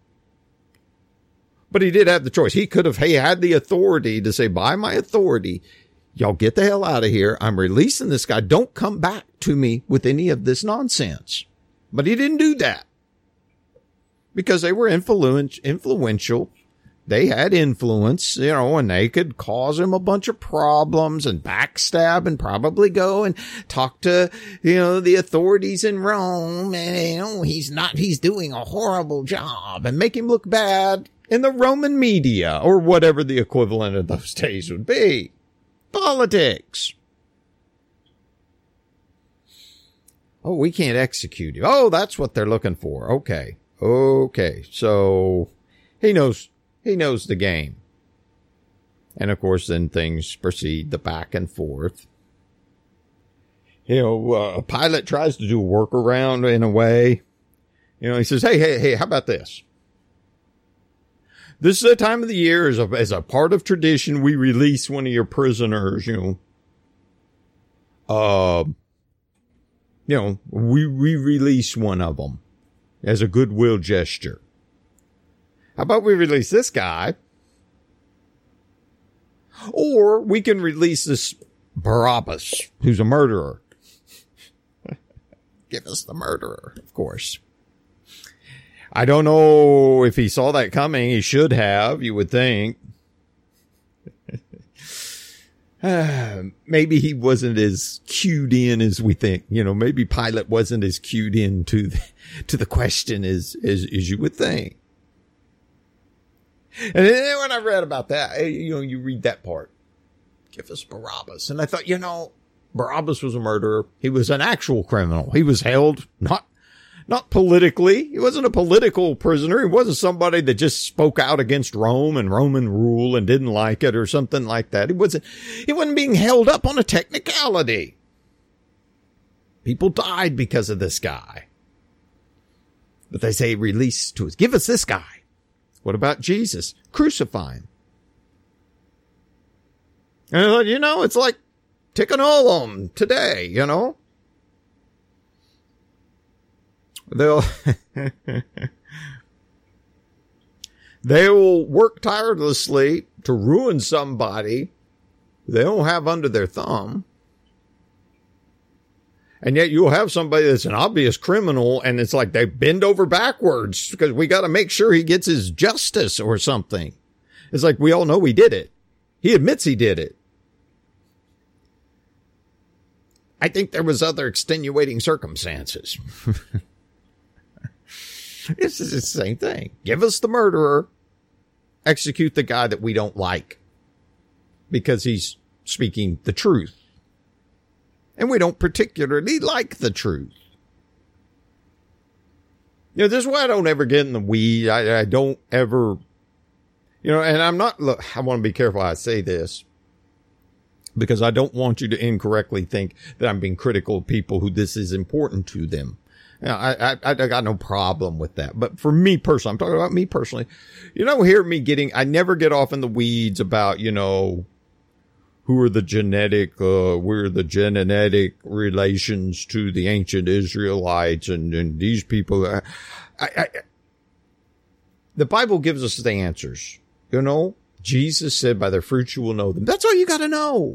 but he did have the choice. He had the authority to say, by my authority, y'all get the hell out of here. I'm releasing this guy. Don't come back to me with any of this nonsense. But he didn't do that because they were influential. They had influence, and they could cause him a bunch of problems and backstab and probably go and talk to, the authorities in Rome. And, he's doing a horrible job, and make him look bad in the Roman media or whatever the equivalent of those days would be. Politics. Oh, we can't execute you. Oh, that's what they're looking for. Okay. So he knows the game. And of course, then things proceed the back and forth. Pilate tries to do a workaround in a way. He says, hey, how about this? This is the time of the year as a part of tradition, we release one of your prisoners, we release one of them as a goodwill gesture. How about we release this guy? Or we can release this Barabbas, who's a murderer. Give us the murderer, of course. I don't know if he saw that coming. He should have, you would think. Maybe he wasn't as cued in as we think. Maybe Pilate wasn't as cued in to the question as you would think. And then when I read about that, you read that part. Give us Barabbas. And I thought, Barabbas was a murderer. He was an actual criminal. He was held not politically. He wasn't a political prisoner. He wasn't somebody that just spoke out against Rome and Roman rule and didn't like it or something like that. He wasn't being held up on a technicality. People died because of this guy. But they say release to us. Give us this guy. What about Jesus? Crucify him. And I thought, it's like ticking all of them today, They'll work tirelessly to ruin somebody they don't have under their thumb. And yet you'll have somebody that's an obvious criminal, and it's like they bend over backwards because we got to make sure he gets his justice or something. It's like we all know he did it. He admits he did it. I think there was other extenuating circumstances. It's the same thing. Give us the murderer. Execute the guy that we don't like because he's speaking the truth. And we don't particularly like the truth. You know, this is why I don't ever get in the weed. I don't ever, you know, and I'm not, look, I want to be careful how I say this because I don't want you to incorrectly think that I'm being critical of people who this is important to them. You know, I got no problem with that. But for me personally, I'm talking about me personally, you know, hear me I never get off in the weeds about, you know, who are the genetic relations to the ancient Israelites and these people. The Bible gives us the answers. You know, Jesus said, by their fruits you will know them. That's all you got to know.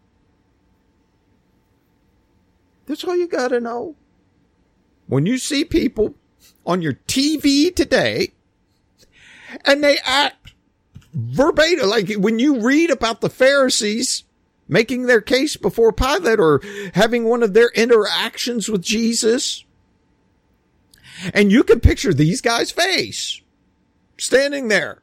That's all you got to know. When you see people on your TV today and they act verbatim, like when you read about the Pharisees making their case before Pilate or having one of their interactions with Jesus, and you can picture these guys' face standing there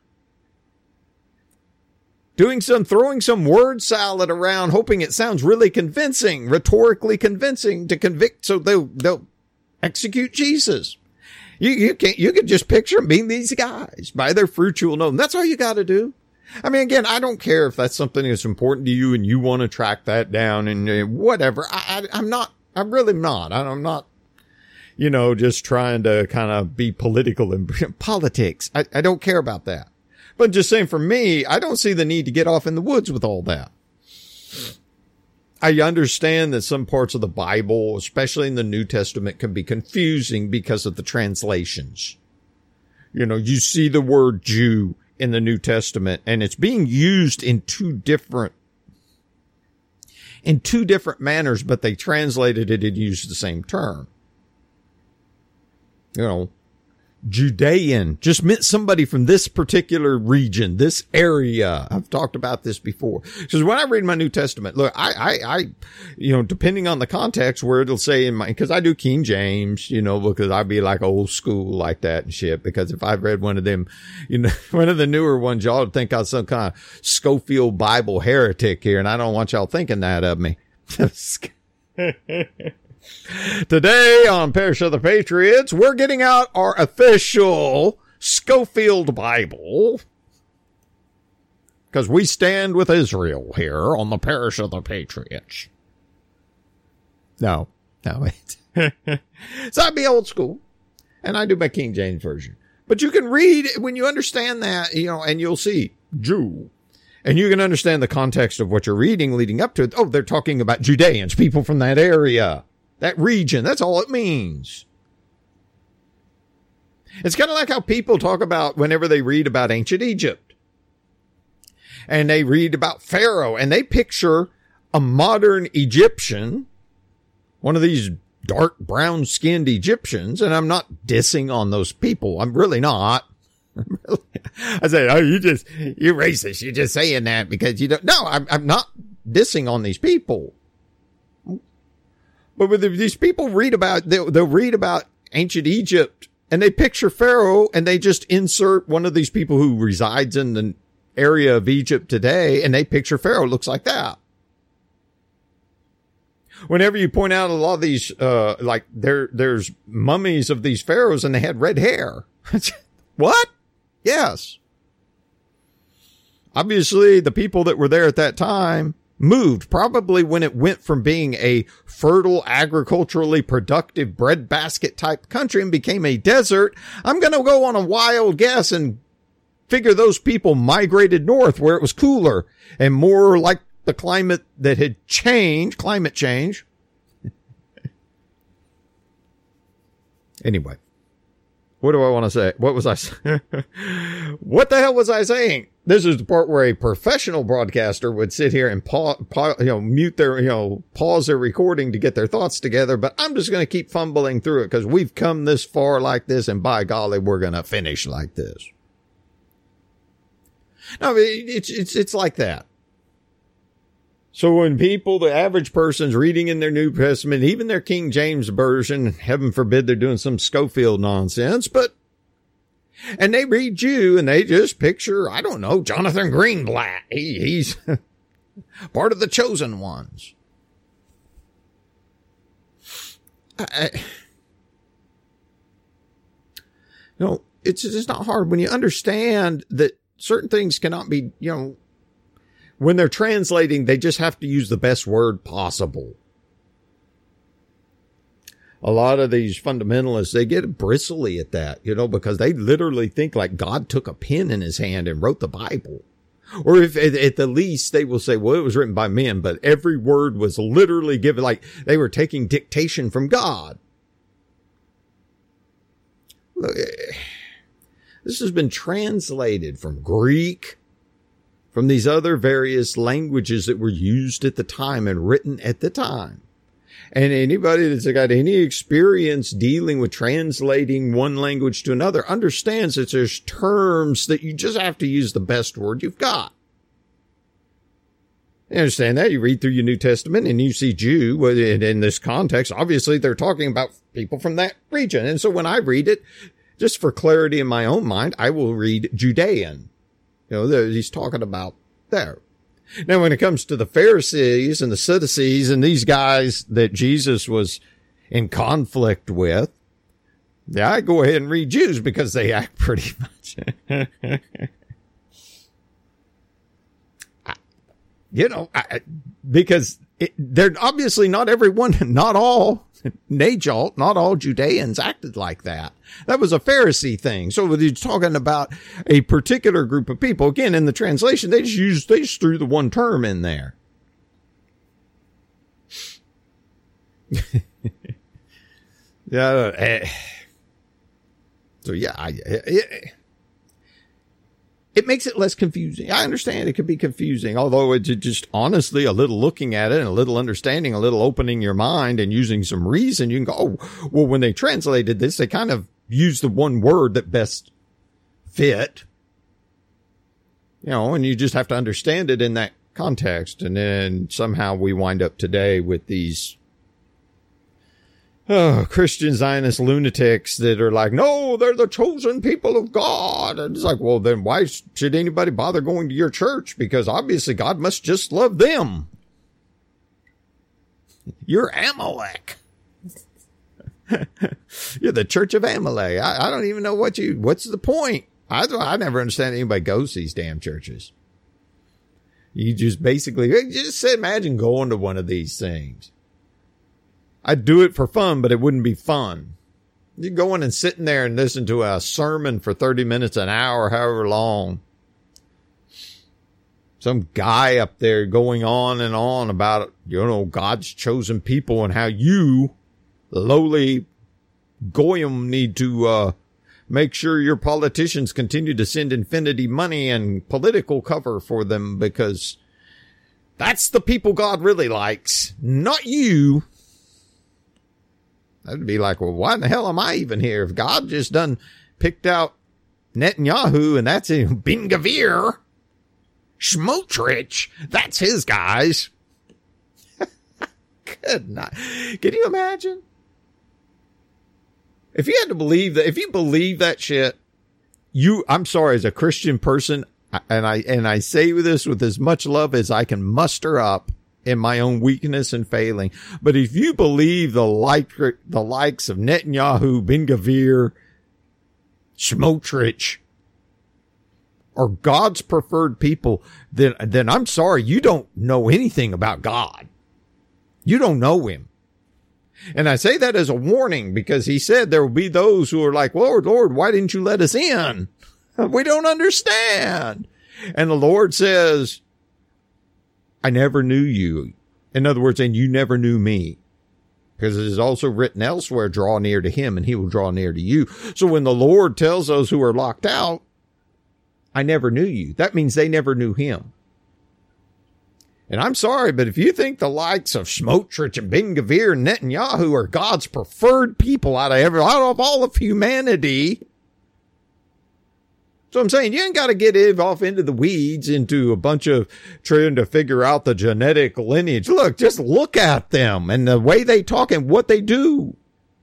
throwing some word salad around, hoping it sounds really convincing, rhetorically convincing to convict, so they'll execute Jesus. You could just picture them being these guys. By their fruit you will know them. That's all you got to do. I mean, again, I don't care if that's something that's important to you and you want to track that down and whatever. I'm really not. I'm not, you know, just trying to kind of be political and politics. I don't care about that. But just saying, for me, I don't see the need to get off in the woods with all that. I understand that some parts of the Bible, especially in the New Testament, can be confusing because of the translations. You know, you see the word Jew in the New Testament, and it's being used in two different manners, but they translated it and used the same term. You know, Judean just meant somebody from this particular region, this area. I've talked about this before. Because when I read my New Testament, look, I, you know, depending on the context where it'll say because I do King James, you know, because I'd be like old school like that and shit. Because if I've read one of them, you know, one of the newer ones, y'all would think I was some kind of Schofield Bible heretic here. And I don't want y'all thinking that of me. Today on Parish of the Patriots, we're getting out our official Schofield Bible because we stand with Israel here on the Parish of the Patriots. No, wait. So I'd be old school, and I do my King James version. But you can read, when you understand that, you know, and you'll see Jew. And you can understand the context of what you're reading leading up to it. Oh, they're talking about Judeans, people from that area. That region, that's all it means. It's kind of like how people talk about whenever they read about ancient Egypt. And they read about Pharaoh, and they picture a modern Egyptian, one of these dark brown-skinned Egyptians, and I'm not dissing on those people. I'm really not. I say, oh, you're racist. You're just saying that because you don't. No, I'm not dissing on these people. But when these people read about, they'll read about ancient Egypt and they picture Pharaoh and they just insert one of these people who resides in the area of Egypt today and they picture Pharaoh looks like that. Whenever you point out a lot of these, like there's mummies of these pharaohs and they had red hair. What? Yes. Obviously the people that were there at that time moved, probably when it went from being a fertile, agriculturally productive breadbasket type country and became a desert. I'm going to go on a wild guess and figure those people migrated north where it was cooler and more like the climate that had changed, climate change. Anyway, what do I want to say? What was I saying? What the hell was I saying? This is the part where a professional broadcaster would sit here and mute their, pause their recording to get their thoughts together. But I'm just going to keep fumbling through it because we've come this far like this, and by golly, we're going to finish like this. No, it's like that. So when people, the average person's reading in their New Testament, even their King James Version, heaven forbid they're doing some Schofield nonsense, and they read you and they just picture, I don't know, Jonathan Greenblatt. He's part of the chosen ones. It's just not hard when you understand that certain things cannot be, when they're translating, they just have to use the best word possible. A lot of these fundamentalists, they get bristly at that, because they literally think like God took a pen in his hand and wrote the Bible. Or if at the least they will say, well, it was written by men, but every word was literally given, like they were taking dictation from God. Look, this has been translated from Greek, from these other various languages that were used at the time and written at the time. And anybody that's got any experience dealing with translating one language to another understands that there's terms that you just have to use the best word you've got. You understand that? You read through your New Testament and you see Jew in this context. Obviously, they're talking about people from that region. And so when I read it, just for clarity in my own mind, I will read Judean. He's talking about there. Now, when it comes to the Pharisees and the Sadducees and these guys that Jesus was in conflict with, I go ahead and read Jews because they act pretty much. Because they're obviously not everyone, not all, Najalt, not all Judeans acted like that. That was a Pharisee thing. So when he's talking about a particular group of people, again, in the translation, they just threw the one term in there. It makes it less confusing. I understand it could be confusing, although it's just honestly a little looking at it and a little understanding, a little opening your mind and using some reason. You can go, oh, well, when they translated this, they kind of used the one word that best fit, and you just have to understand it in that context. And then somehow we wind up today with these Christian Zionist lunatics that are like, no, they're the chosen people of God. And it's like, well, then why should anybody bother going to your church? Because obviously God must just love them. You're Amalek. You're the Church of Amalek. I don't even know what's the point? I never understand anybody goes to these damn churches. You just basically, imagine going to one of these things. I'd do it for fun, but it wouldn't be fun. You go in and sit in there and listen to a sermon for 30 minutes, an hour, however long. Some guy up there going on and on about, God's chosen people and how you, lowly goyim, need to make sure your politicians continue to send infinity money and political cover for them because that's the people God really likes, not you. That'd be like, well, why in the hell am I even here? If God just done picked out Netanyahu and that's him, Ben-Gvir, Smotrich, that's his guys. Good night. Can you imagine? If you had to believe that, if you believe that shit, I'm sorry, as a Christian person, and I say this with as much love as I can muster up in my own weakness and failing. But if you believe the likes of Netanyahu, Ben-Gvir, Smotrich, or God's preferred people, then I'm sorry, you don't know anything about God. You don't know him. And I say that as a warning because he said there will be those who are like, Lord, why didn't you let us in? We don't understand. And the Lord says, I never knew you. In other words, and you never knew me. Because it is also written elsewhere, draw near to him and he will draw near to you. So when the Lord tells those who are locked out, I never knew you. That means they never knew him. And I'm sorry, but if you think the likes of Smotrich and Ben-Gvir and Netanyahu are God's preferred people out of all of humanity, so I'm saying you ain't got to get off into the weeds, into a bunch of trying to figure out the genetic lineage. Look, just look at them and the way they talk and what they do.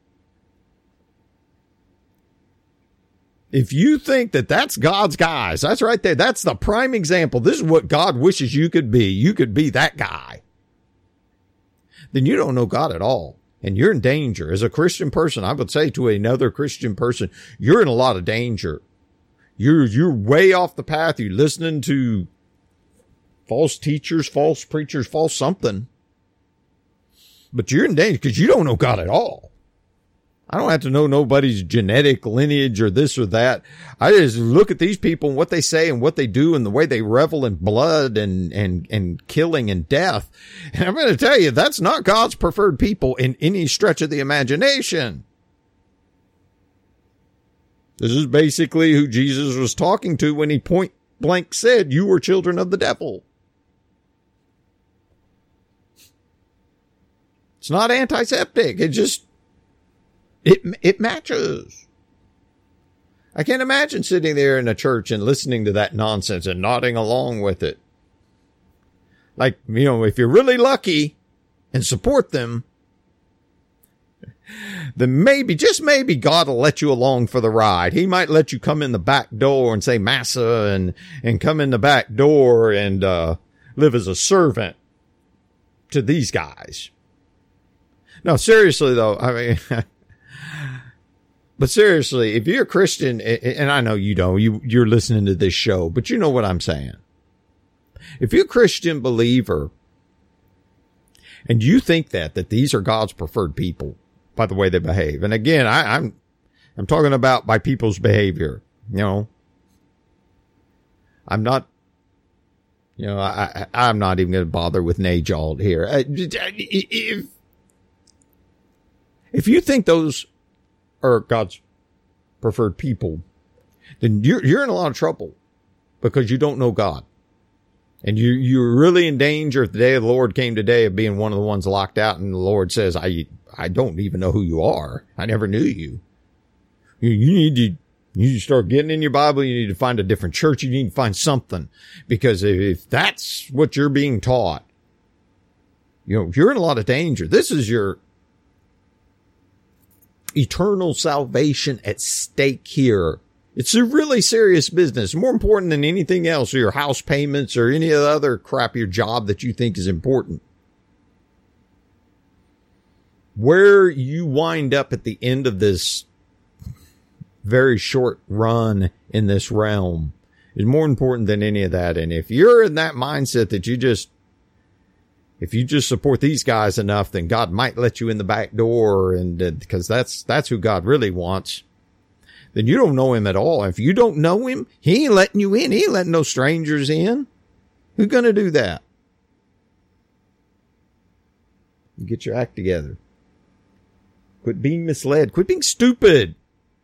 If you think that that's God's guys, that's right there. That's the prime example. This is what God wishes you could be. You could be that guy. Then you don't know God at all. And you're in danger. As a Christian person, I would say to another Christian person, you're in a lot of danger. You're way off the path. You're listening to false teachers, false preachers, false something. But you're in danger because you don't know God at all. I don't have to know nobody's genetic lineage or this or that. I just look at these people and what they say and what they do and the way they revel in blood and killing and death. And I'm going to tell you, that's not God's preferred people in any stretch of the imagination. This is basically who Jesus was talking to when he point blank said, you are children of the devil. It's not antiseptic. It just, it matches. I can't imagine sitting there in a church and listening to that nonsense and nodding along with it. Like, you know, if you're really lucky and support them, then maybe, just maybe, God will let you along for the ride. He might let you come in the back door and say massa and come in the back door and live as a servant to these guys. No, seriously though, I mean, but seriously, if you're a Christian, and I know you don't, you're listening to this show, but you know what I'm saying. If you're a Christian believer and you think that these are God's preferred people by the way they behave, and again, I'm talking about by people's behavior, you know, I'm not, you know, I'm not even going to bother with Najald here. If you think those are God's preferred people, then you're in a lot of trouble because you don't know God. And you're really in danger if the day of the Lord came today of being one of the ones locked out and the Lord says, I don't even know who you are. I never knew you. You need to start getting in your Bible. You need to find a different church. You need to find something, because if that's what you're being taught, you know, you're in a lot of danger. This is your eternal salvation at stake here. It's a really serious business, more important than anything else, or your house payments or any other crap, your job that you think is important. Where you wind up at the end of this very short run in this realm is more important than any of that. And if you're in that mindset that if you just support these guys enough, then God might let you in the back door, and because that's who God really wants, then you don't know him at all. If you don't know him, he ain't letting you in. He ain't letting no strangers in. Who's going to do that? Get your act together. Quit being misled. Quit being stupid.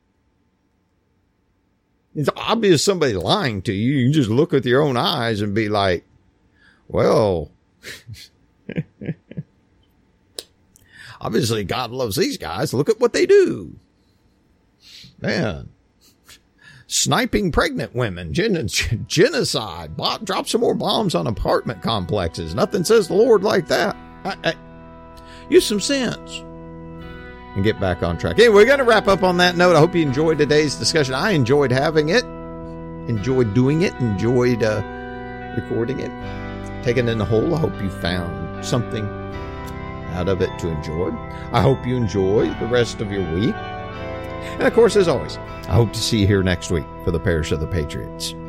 It's obvious somebody's lying to you. You can just look with your own eyes and be like, well, obviously God loves these guys. Look at what they do. Man, sniping pregnant women, genocide, drop some more bombs on apartment complexes. Nothing says the Lord like that. Use some sense and get back on track. Anyway, we're going to wrap up on that note. I hope you enjoyed today's discussion. I enjoyed having it, enjoyed doing it, enjoyed recording it, taking it in the whole. I hope you found something out of it to enjoy. I hope you enjoy the rest of your week. And of course, as always, I hope to see you here next week for the Parish of the Patriots.